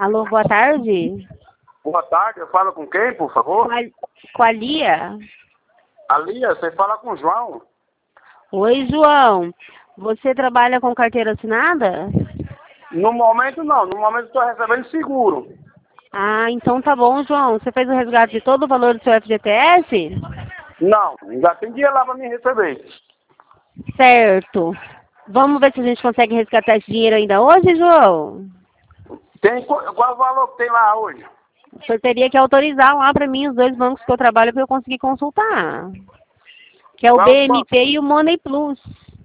Alô, boa tarde. Boa tarde, eu falo com quem, por favor? Com a Lia. A Lia, você fala com o João. Oi, João. Você trabalha com carteira assinada? No momento não, no momento estou recebendo seguro. Ah, então tá bom, João. Você fez o resgate de todo o valor do seu FGTS? Não, ainda tem dia lá para me receber. Certo. Vamos ver se a gente consegue resgatar esse dinheiro ainda hoje, João? Qual é o valor que tem lá hoje? O senhor teria que autorizar lá para mim os dois bancos que eu trabalho para eu conseguir consultar. Que é o Qual é o banco? BMP e o Money Plus.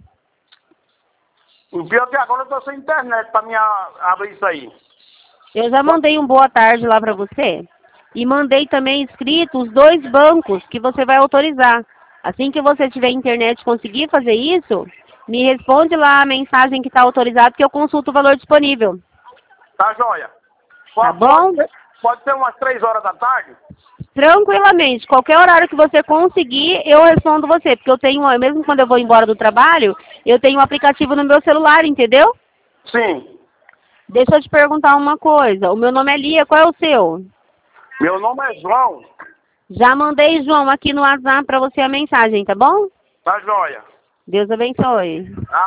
O pior é que agora eu estou sem internet para me abrir isso aí. Eu já mandei um boa tarde lá para você. E mandei também escrito os dois bancos que você vai autorizar. Assim que você tiver internet e conseguir fazer isso, me responde lá a mensagem que está autorizado que eu consulto o valor disponível. Tá joia? Tá bom? Pode ser umas 3 horas da tarde? Tranquilamente. Qualquer horário que você conseguir, eu respondo você. Porque eu tenho, mesmo quando eu vou embora do trabalho, eu tenho um aplicativo no meu celular, entendeu? Sim. Deixa eu te perguntar uma coisa. O meu nome é Lia, qual é o seu? Meu nome é João. Já mandei, João, aqui no WhatsApp para você a mensagem, tá bom? Tá joia? Deus abençoe.